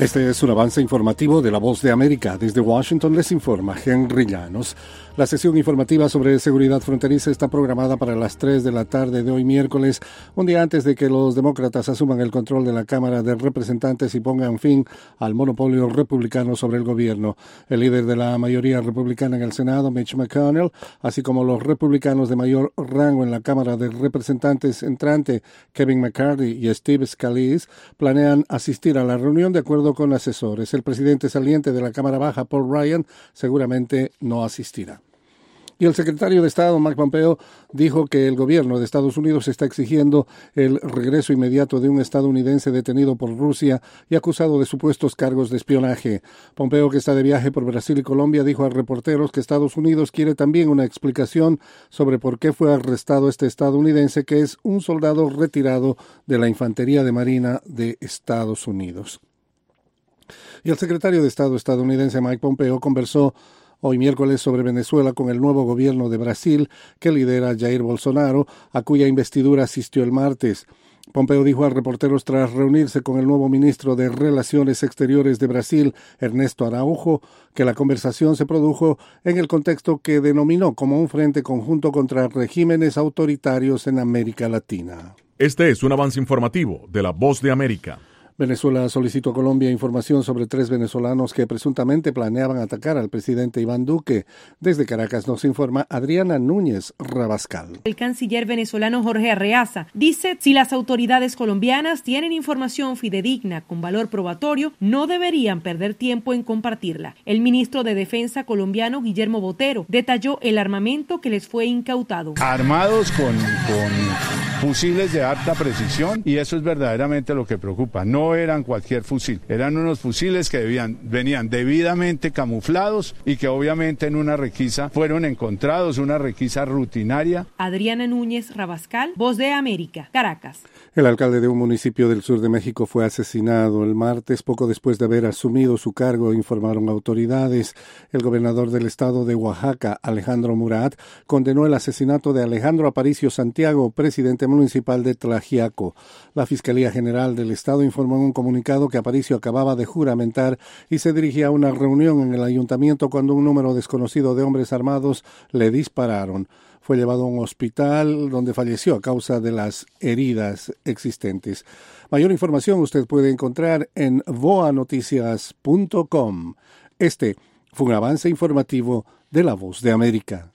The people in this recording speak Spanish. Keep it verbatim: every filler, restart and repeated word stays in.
Este es un avance informativo de La Voz de América. Desde Washington les informa Henry Llanos. La sesión informativa sobre seguridad fronteriza está programada para las tres de la tarde de hoy miércoles, un día antes de que los demócratas asuman el control de la Cámara de Representantes y pongan fin al monopolio republicano sobre el gobierno. El líder de la mayoría republicana en el Senado, Mitch McConnell, así como los republicanos de mayor rango en la Cámara de Representantes entrante, Kevin McCarthy y Steve Scalise, planean asistir a la reunión de acuerdo con asesores. El presidente saliente de la Cámara Baja, Paul Ryan, seguramente no asistirá. Y el secretario de Estado, Mike Pompeo, dijo que el gobierno de Estados Unidos está exigiendo el regreso inmediato de un estadounidense detenido por Rusia y acusado de supuestos cargos de espionaje. Pompeo, que está de viaje por Brasil y Colombia, dijo a reporteros que Estados Unidos quiere también una explicación sobre por qué fue arrestado este estadounidense, que es un soldado retirado de la Infantería de Marina de Estados Unidos. Y el secretario de Estado estadounidense, Mike Pompeo, conversó hoy miércoles sobre Venezuela con el nuevo gobierno de Brasil que lidera Jair Bolsonaro, a cuya investidura asistió el martes. Pompeo dijo a reporteros tras reunirse con el nuevo ministro de Relaciones Exteriores de Brasil, Ernesto Araújo, que la conversación se produjo en el contexto que denominó como un frente conjunto contra regímenes autoritarios en América Latina. Este es un avance informativo de La Voz de América. Venezuela solicitó a Colombia información sobre tres venezolanos que presuntamente planeaban atacar al presidente Iván Duque. Desde Caracas nos informa Adriana Núñez Rabascal. El canciller venezolano Jorge Arreaza dice si las autoridades colombianas tienen información fidedigna con valor probatorio, no deberían perder tiempo en compartirla. El ministro de Defensa colombiano Guillermo Botero detalló el armamento que les fue incautado. Armados con, con fusiles de alta precisión, y eso es verdaderamente lo que preocupa. No eran cualquier fusil, eran unos fusiles que debían, venían debidamente camuflados y que obviamente en una requisa fueron encontrados, una requisa rutinaria. Adriana Núñez Rabascal, Voz de América, Caracas. El alcalde de un municipio del sur de México fue asesinado el martes, poco después de haber asumido su cargo, informaron autoridades. El gobernador del estado de Oaxaca, Alejandro Murat, condenó el asesinato de Alejandro Aparicio Santiago, presidente municipal de Tlaxiaco. La Fiscalía General del estado informó en un comunicado que Aparicio acababa de juramentar y se dirigía a una reunión en el ayuntamiento cuando un número desconocido de hombres armados le dispararon. Fue llevado a un hospital donde falleció a causa de las heridas existentes. Mayor información usted puede encontrar en voa noticias punto com. Este fue un avance informativo de La Voz de América.